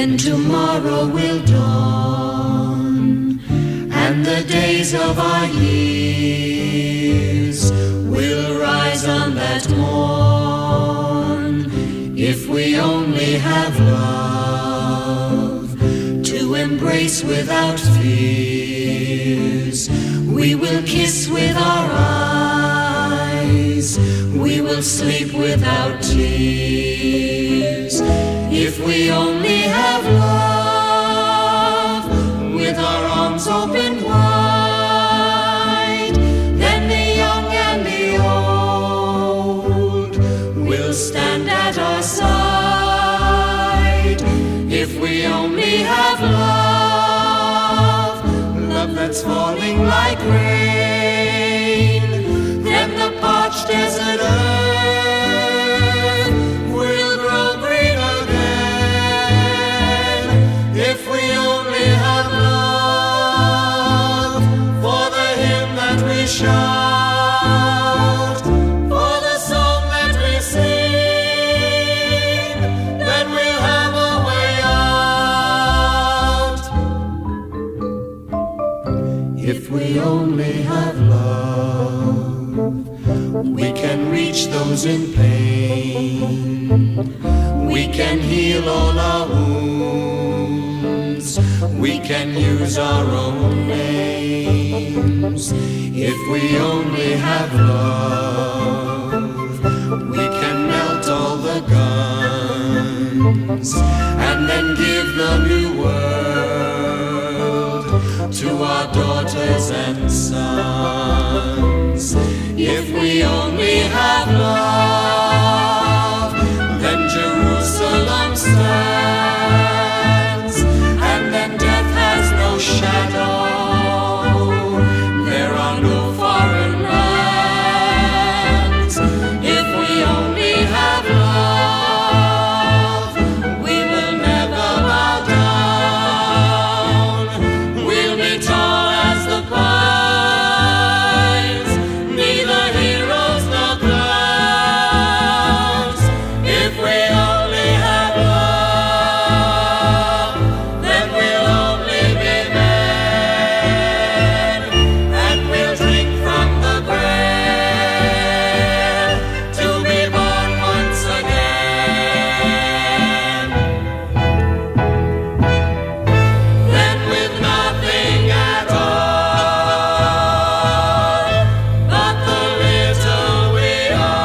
then tomorrow will dawn, and the days of our years will rise on that morn. If we only have love to embrace without fears, we will kiss with our eyes, we will sleep without tears. If we only have love with our arms open wide, then the young and the old will stand at our side. If we only have love, love that's falling like rain, then the parched desert earth will grow green again. If we only have love for the hymn that we shout, for the song that we sing, then we'll have a way out. If we only have love, we can reach those in pain, we can heal all our wounds, we can use our own names. If we only have love, we can melt all the guns, and then give the new world to our daughters and sons. If we only have love, then Jerusalem stands, and then death has no shadow. There are no foreign lands. If we only have love, we will never bow down. We'll be tall as the pines, neither heroes nor clowns. If we only have love, then we'll only be men, and we'll drink from the grave to be born once again. Then with nothing at all but the little we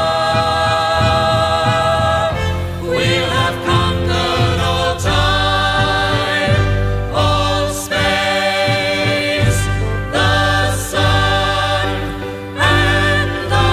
are, we'll have conquered all time, all space, the sun, and the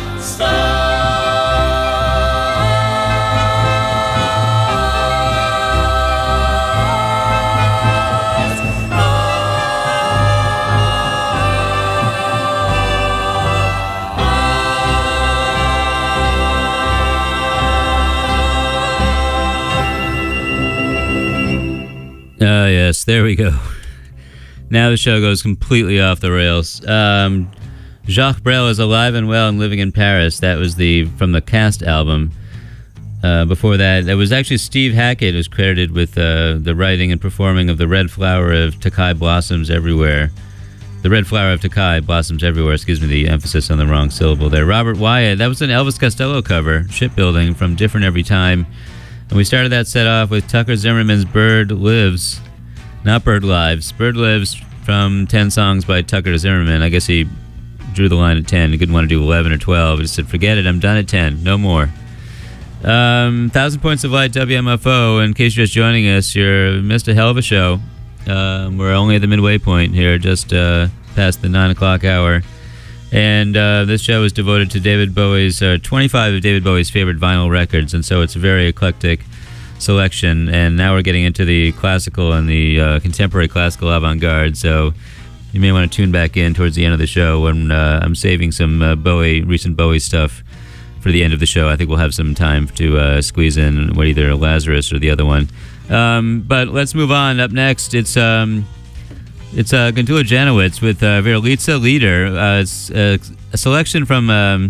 Ah, yes, there we go. Now the show goes completely off the rails. Jacques Brel is alive and well and living in Paris. That was from the Cast album. Before that, it was actually Steve Hackett who's credited with the writing and performing of The Red Flower of Takai Blossoms Everywhere. The Red Flower of Takai Blossoms Everywhere, excuse me, the emphasis on the wrong syllable there. Robert Wyatt, that was an Elvis Costello cover, Shipbuilding, from Different Every Time. And we started that set off with Tucker Zimmerman's Bird Lives. Not Bird Lives. Bird Lives from 10 songs by Tucker Zimmerman. I guess he drew the line at 10. He didn't want to do 11 or 12. He said, forget it, I'm done at 10. No more. 1,000 Points of Light, WMFO. In case you're just joining us, you missed a hell of a show. We're only at the midway point here, just past the 9 o'clock hour. And this show is devoted to David Bowie's 25 of David Bowie's favorite vinyl records, and so it's a very eclectic selection. And now we're getting into the classical and the contemporary classical avant-garde, so you may want to tune back in towards the end of the show when I'm saving some recent Bowie stuff for the end of the show. I think we'll have some time to squeeze in either Lazarus or the other one. But let's move on. Up next, it's Gundula Janowitz with Verlica Lieder. It's a selection from a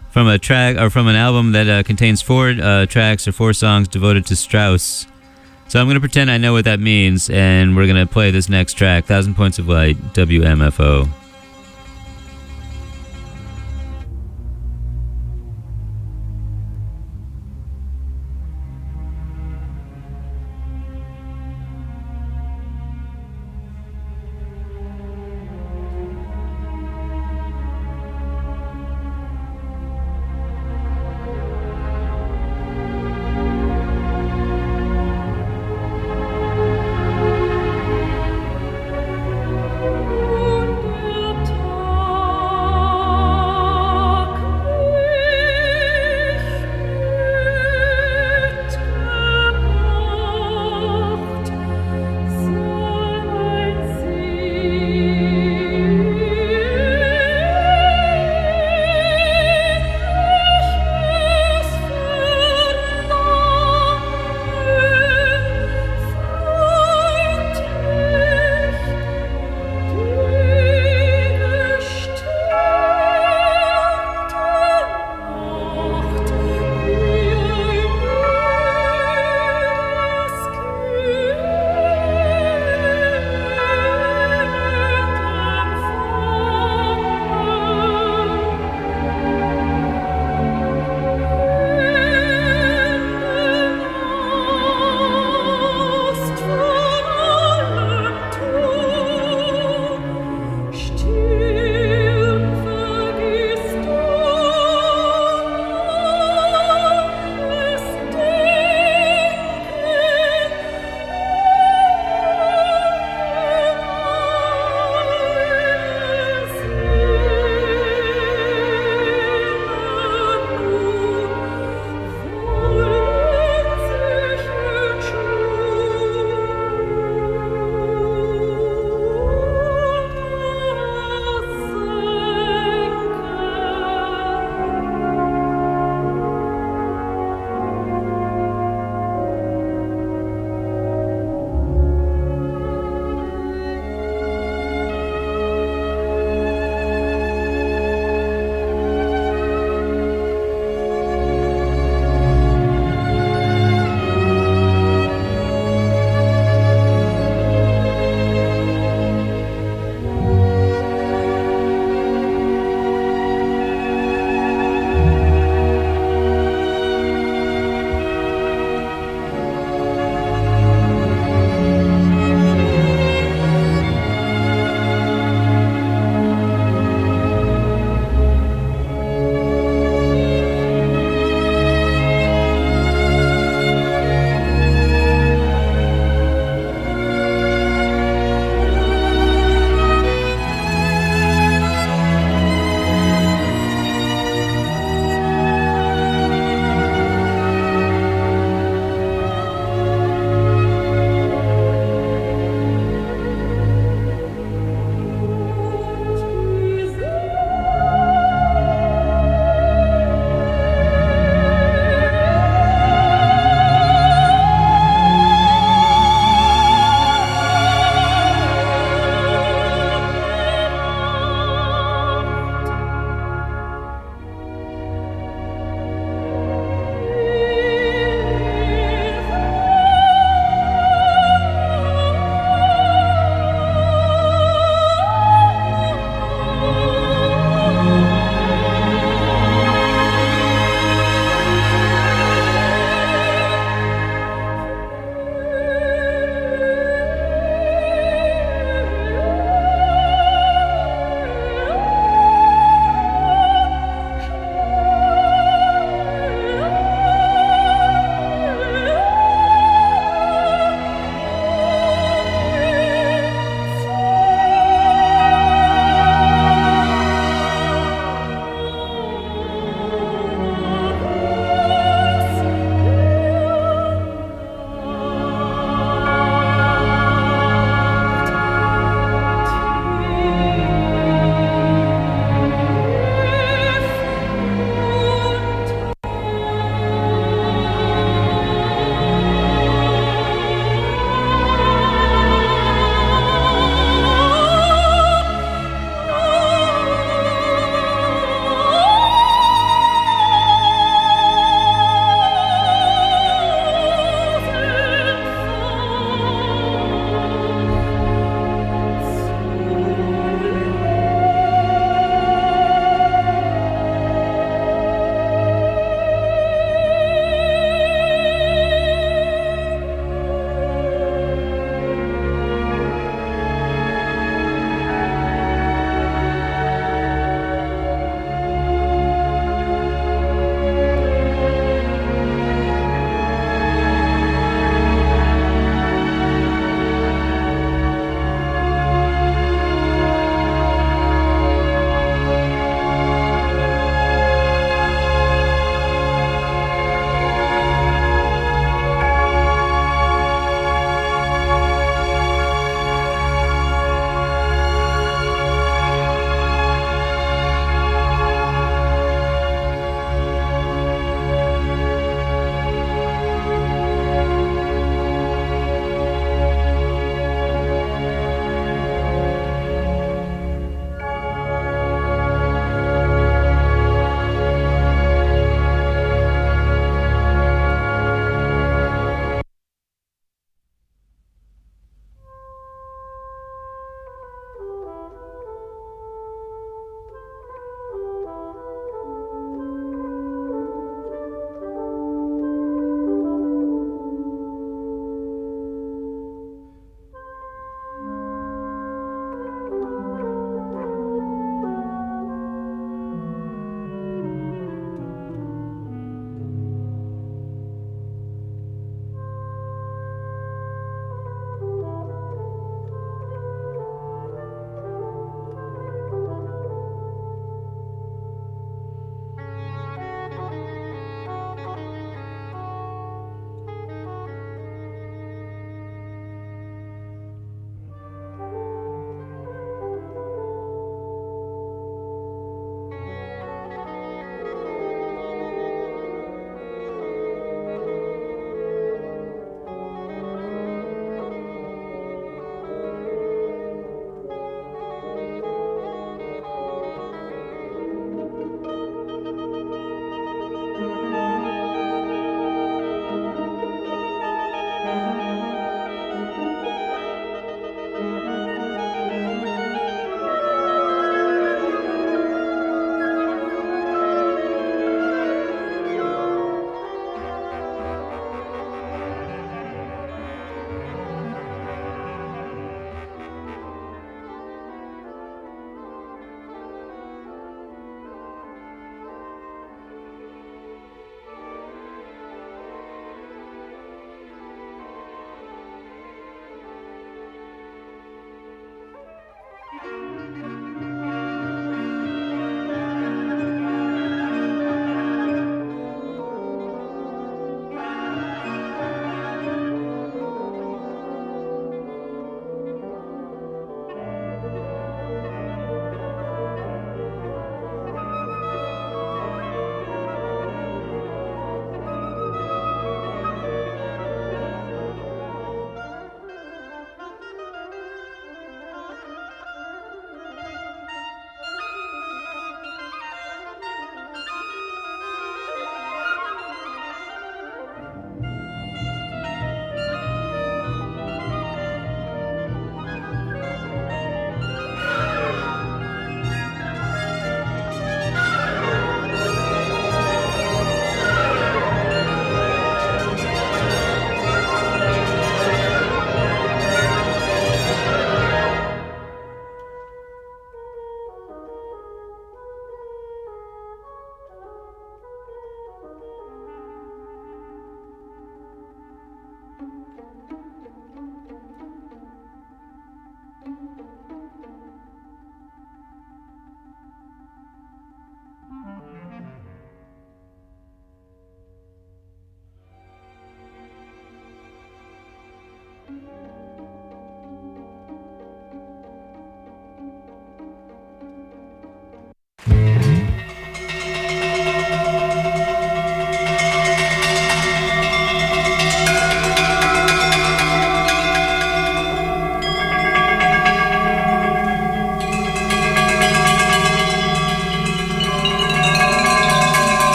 track or from an album that contains 4 tracks or 4 songs devoted to Strauss. So I'm going to pretend I know what that means, and we're going to play this next track, 1,000 Points of Light, WMFO.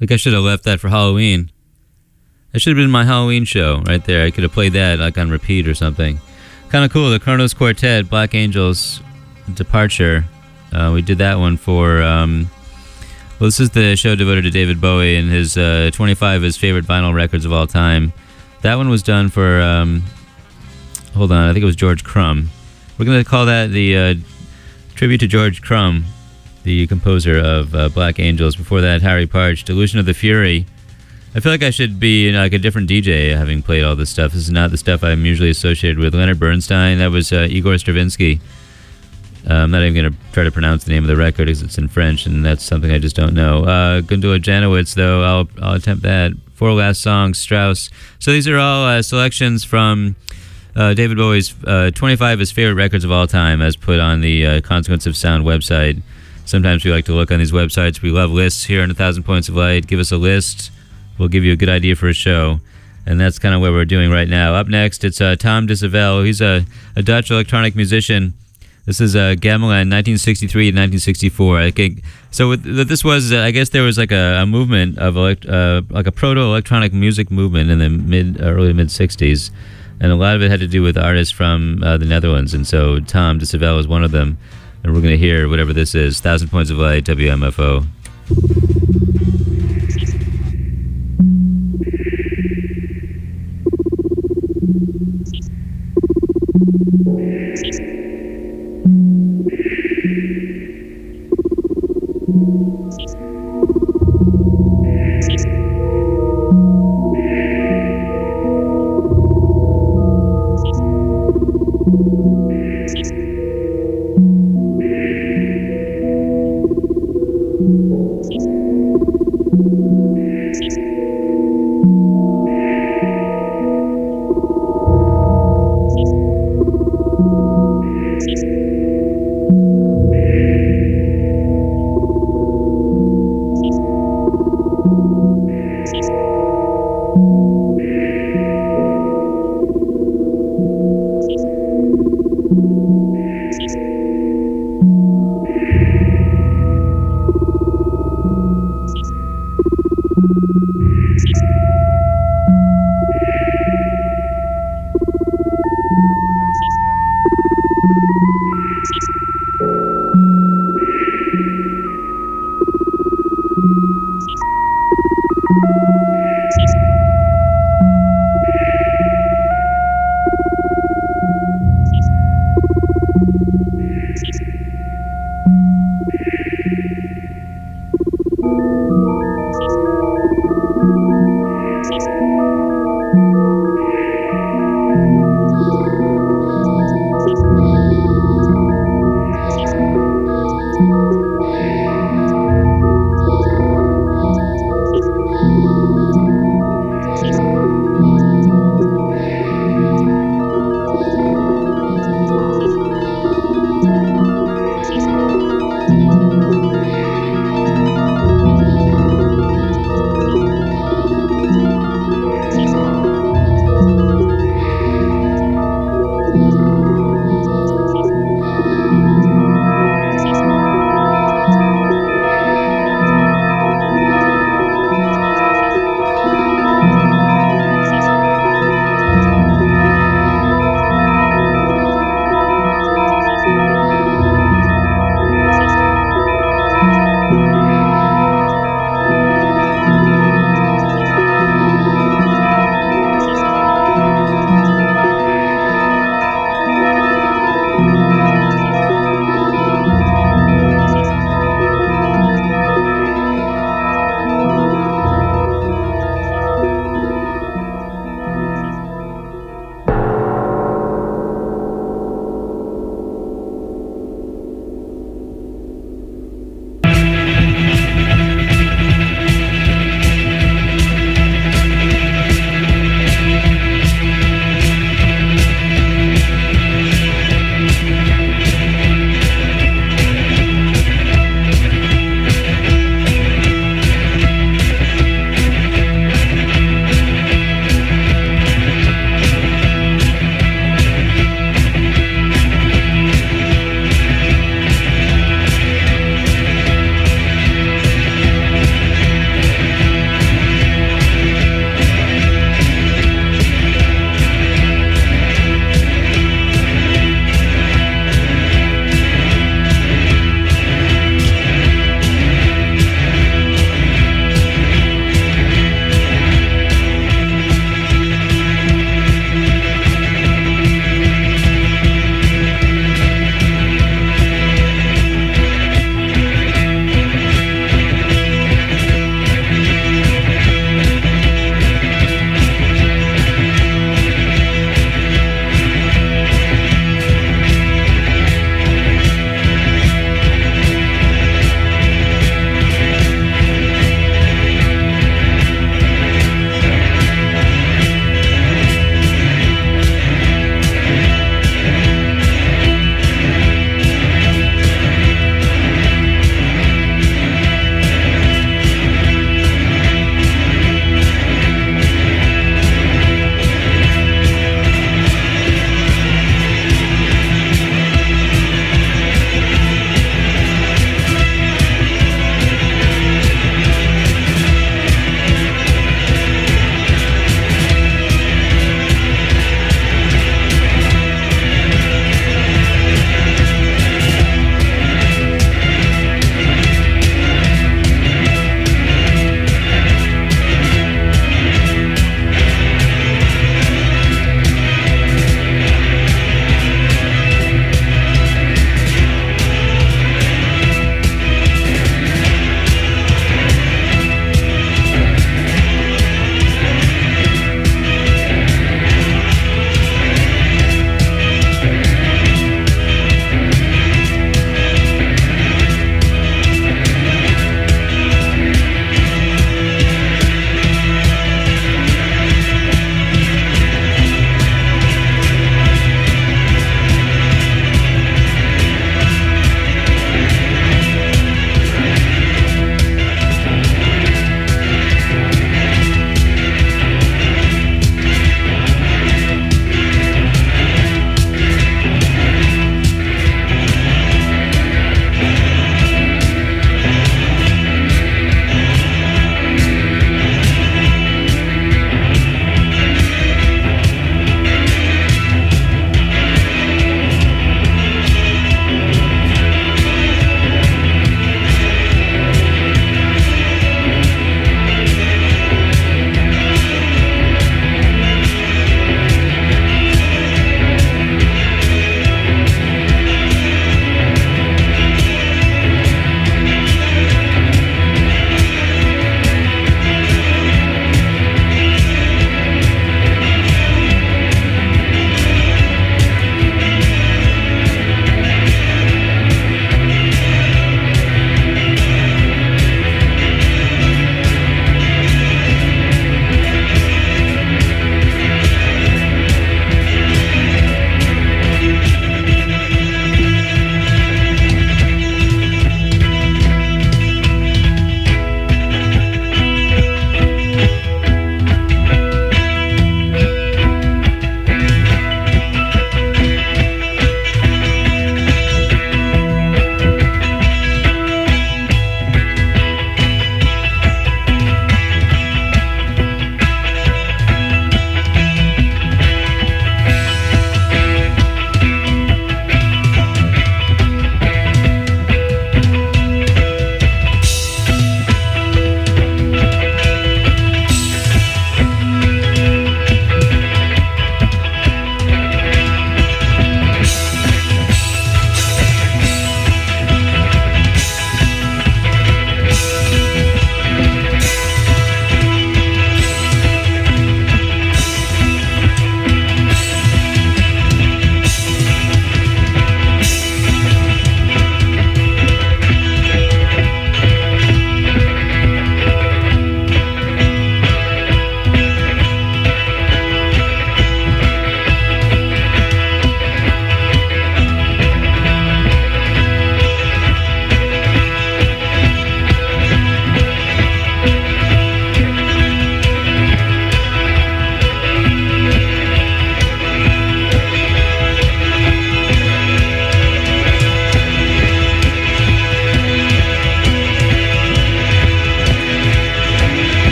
Like I should have left that for Halloween. That should have been my Halloween show right there. I could have played that like on repeat or something. Kind of cool. The Kronos Quartet, Black Angels, Departure. We did that one for... well, this is the show devoted to David Bowie and his 25 of his favorite vinyl records of all time. That one was done for... hold on, I think it was George Crumb. We're going to call that the tribute to George Crumb, the composer of Black Angels. Before that, Harry Partch, Delusion of the Fury. I feel like I should be like a different DJ having played all this stuff. This is not the stuff I'm usually associated with. Leonard Bernstein, that was Igor Stravinsky. I'm not even going to try to pronounce the name of the record because it's in French, and that's something I just don't know. Gundula Janowitz, though, I'll attempt that. Four Last Songs, Strauss. So these are all selections from David Bowie's 25 of his favorite records of all time, as put on the Consequence of Sound website. Sometimes we like to look on these websites. We love lists here on 1,000 Points of Light. Give us a list. We'll give you a good idea for a show. And that's kind of what we're doing right now. Up next, it's Tom DeSavel. He's a Dutch electronic musician. This is Gamelan, 1963 to 1964. So what this was, I guess there was like a movement of like a proto-electronic music movement in the early mid 60s, and a lot of it had to do with artists from the Netherlands. And so Tom DeSavel is one of them. And we're going to hear whatever this is. 1,000 Points of Light, WMFO.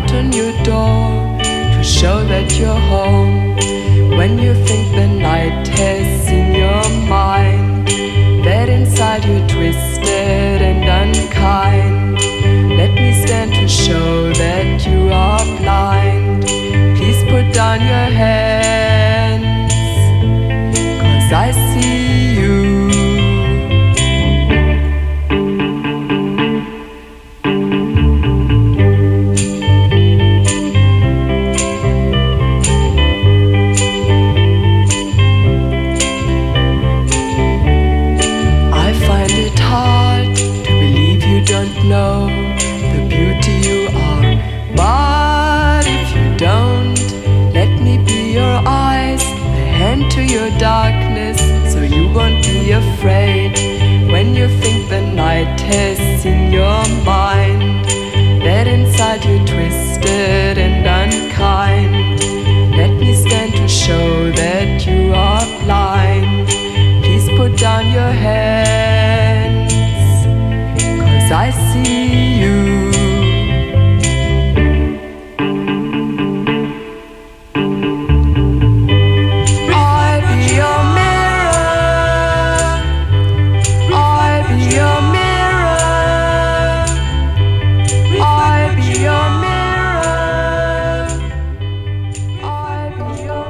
light on your door to show that you're home. When you think the night has seen your mind, that inside you're twisted and unkind. Let me stand to show that you are blind. Please put down your hands, 'cause I see you. Don't know the beauty you are, but if you don't, let me be your eyes, a hand to your darkness, so you won't be afraid. When you think the night has seen your mind, that inside you're twisted and unkind. Let me stand to show that you are blind. Please put down your hands, I see you. I be your mirror. I be your mirror. I be your mirror. I be your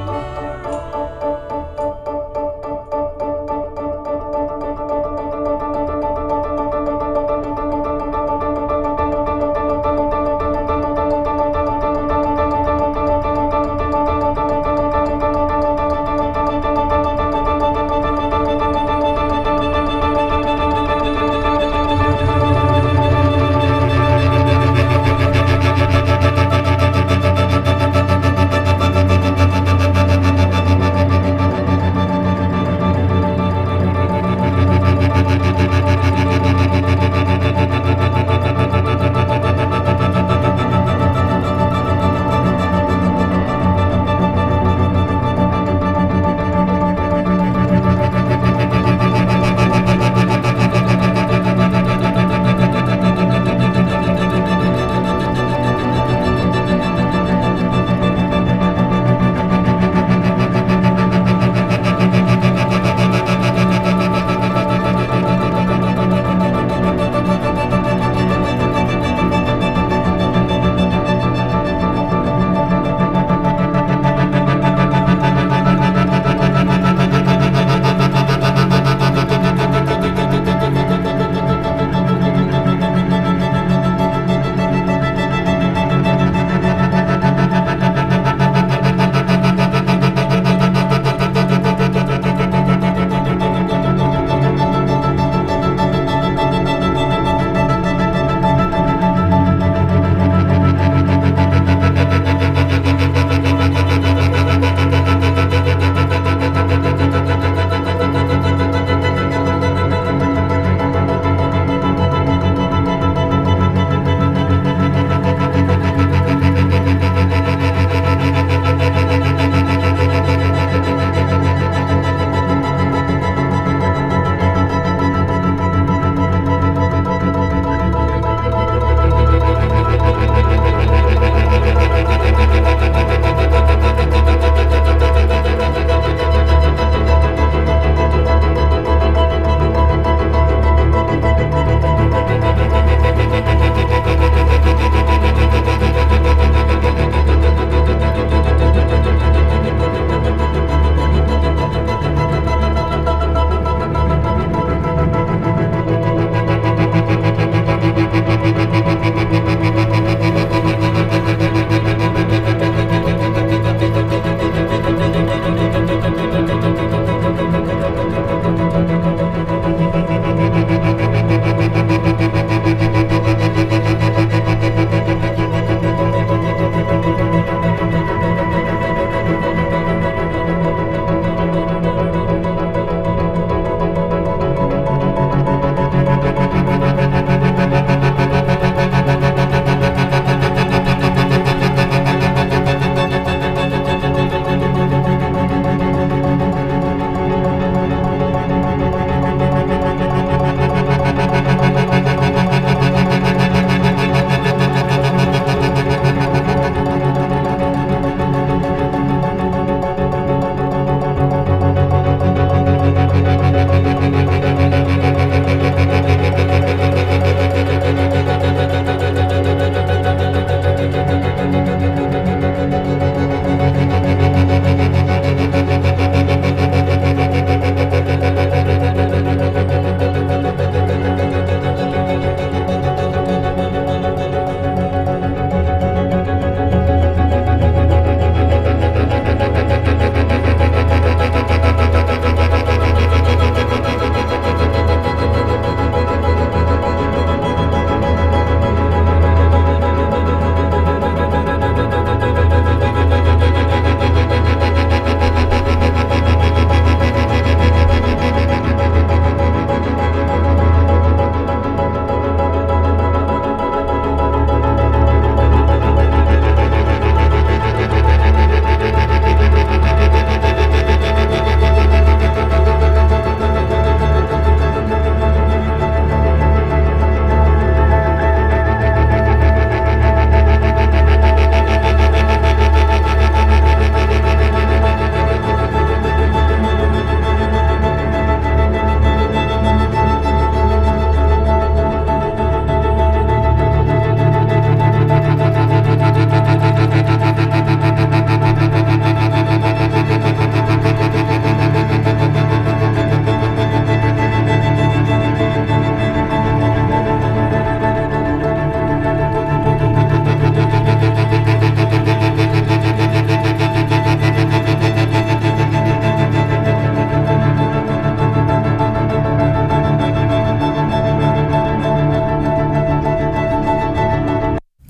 mirror.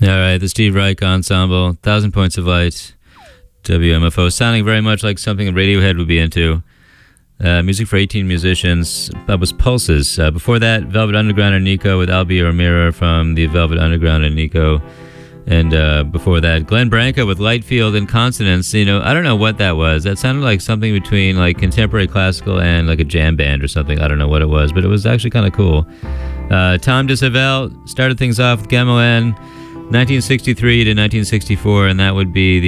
right, the Steve Reich Ensemble, 1,000 Points of Light, WMFO, sounding very much like something Radiohead would be into. Music for 18 musicians. That was Pulses. Before that, Velvet Underground and Nico with I'll Be Your Mirror from the Velvet Underground and Nico. And before that, Glenn Branca with Lightfield and Consonance. You know, I don't know what that was. That sounded like something between like contemporary classical and like a jam band or something. I don't know what it was, but it was actually kind of cool. Tom DeSavel started things off with Gamelin, 1963 to 1964, and that would be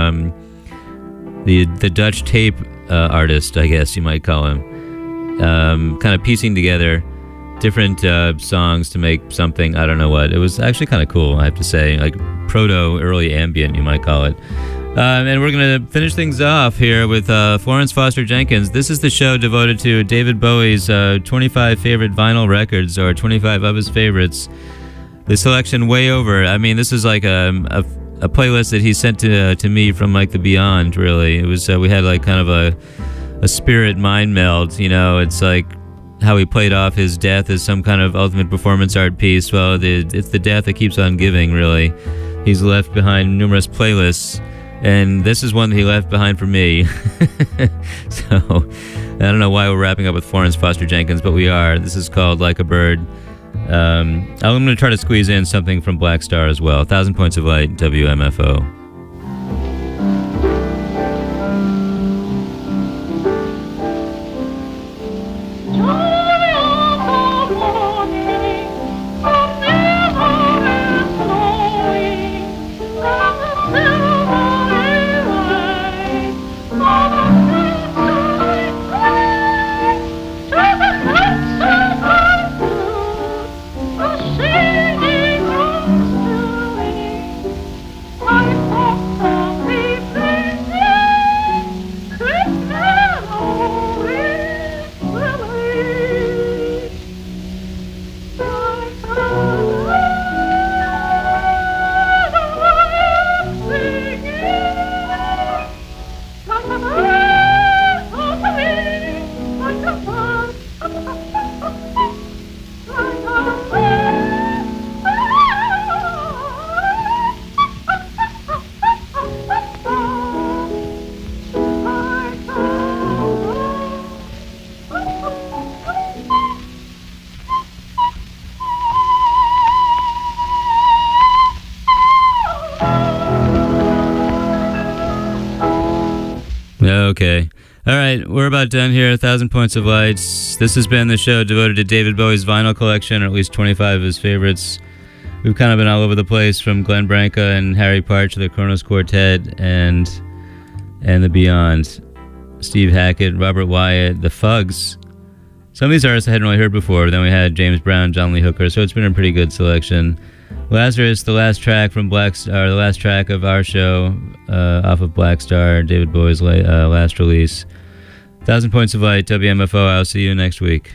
the Dutch tape artist, I guess you might call him. Kind of piecing together different songs to make something, I don't know what. It was actually kind of cool, I have to say, like proto-early ambient, you might call it. And we're going to finish things off here with Florence Foster Jenkins. This is the show devoted to David Bowie's 25 favorite vinyl records, or 25 of his favorites. The selection way over. I mean, this is like a playlist that he sent to me from like the beyond, really. It was we had like kind of a spirit mind meld, you know. It's like how he played off his death as some kind of ultimate performance art piece. Well, it's the death that keeps on giving, really. He's left behind numerous playlists, and this is one that he left behind for me. So I don't know why we're wrapping up with Florence Foster Jenkins, but we are. This is called Like a Bird. I'm going to try to squeeze in something from Black Star as well. 1,000 Points of Light, WMFO. Okay. All right, we're about done here. 1,000 Points of Lights. This has been the show devoted to David Bowie's vinyl collection, or at least 25 of his favorites. We've kind of been all over the place, from Glenn Branca and Harry Partch to the Kronos Quartet and the beyond. Steve Hackett, Robert Wyatt, the Fugs. Some of these artists I hadn't really heard before. Then we had James Brown, John Lee Hooker, so it's been a pretty good selection. Lazarus, the last track from the last track of our show, off of Black Star, David Bowie's last release. 1,000 Points of Light, WMFO. I'll see you next week.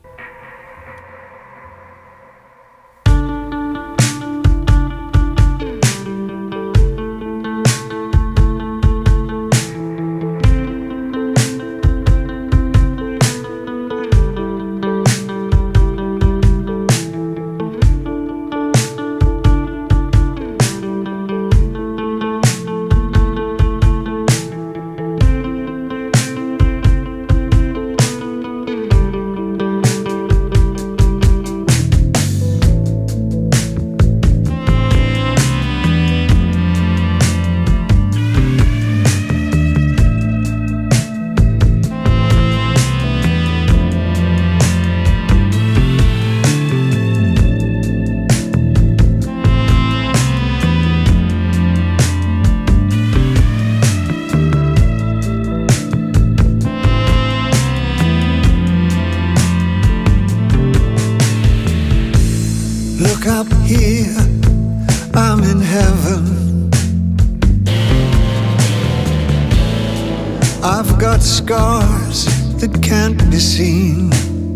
Scars that can't be seen.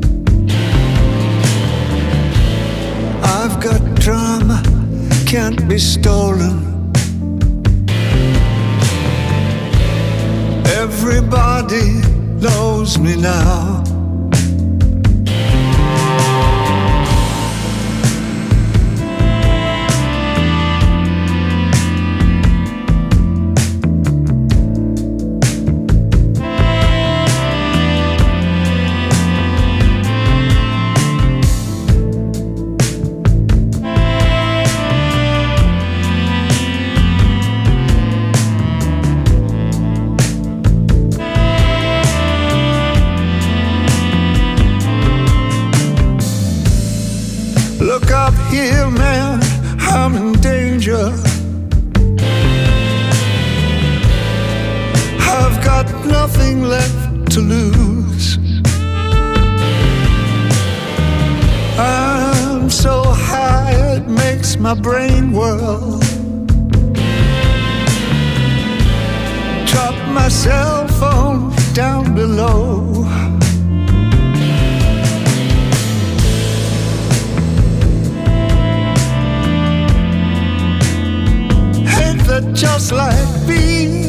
I've got drama, can't be stolen. Everybody knows me now. here, man, I'm in danger. I've got nothing left to lose. I'm so high it makes my brain whirl. Drop my cell phone down below. Ain't that just like me?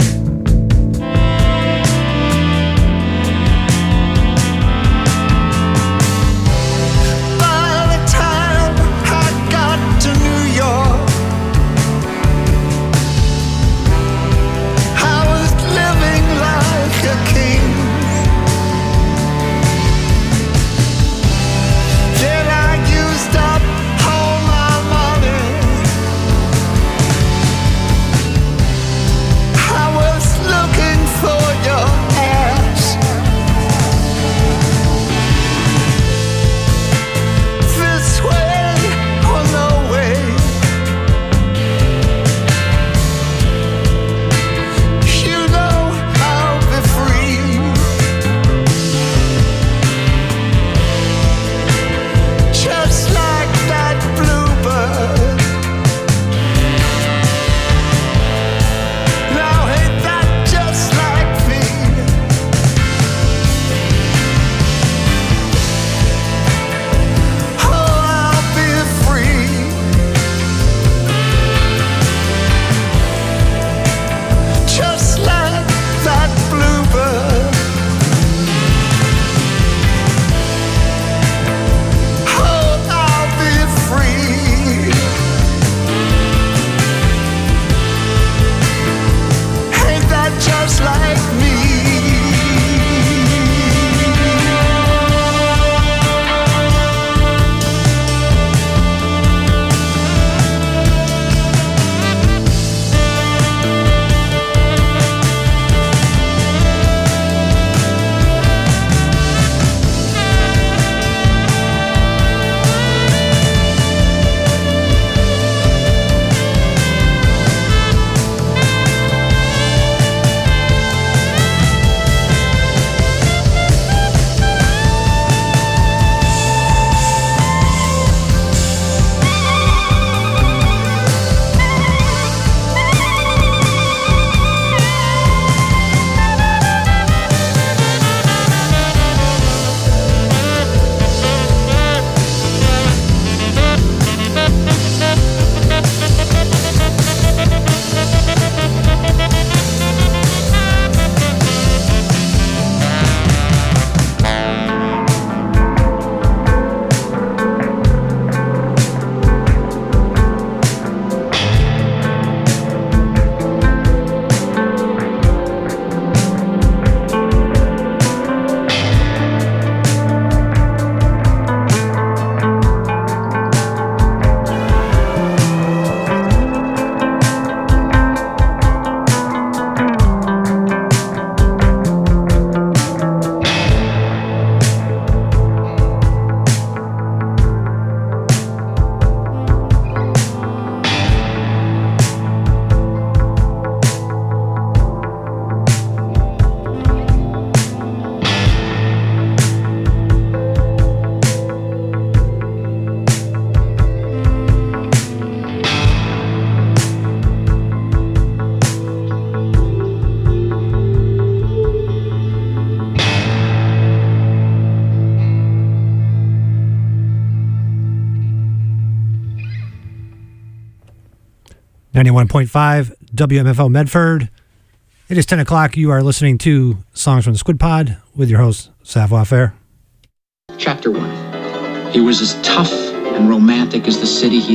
.5 WMFO Medford. It is 10 o'clock. You are listening to Songs from the Squid Pod with your host, Savoir Faire. Chapter 1. He was as tough and romantic as the city he